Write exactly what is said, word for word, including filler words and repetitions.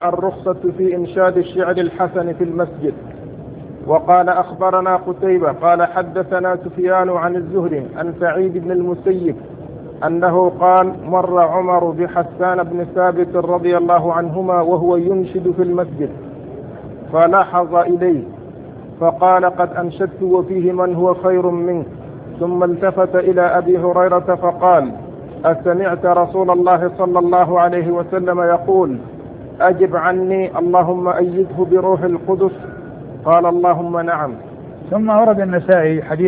الرخصة في إنشاد الشعر الحسن في المسجد. وقال أخبرنا قتيبة قال حدثنا سفيان عن الزهري عن سعيد بن المسيب أنه قال مر عمر بحسان بن ثابت رضي الله عنهما وهو ينشد في المسجد فلاحظ إليه فقال قد أنشدت وفيه من هو خير منك، ثم التفت إلى أبي هريرة فقال أسمعت رسول الله صلى الله عليه وسلم يقول أجب عني اللهم أيده بروح القدس؟ قال اللهم نعم. ثم ورد النسائي حديث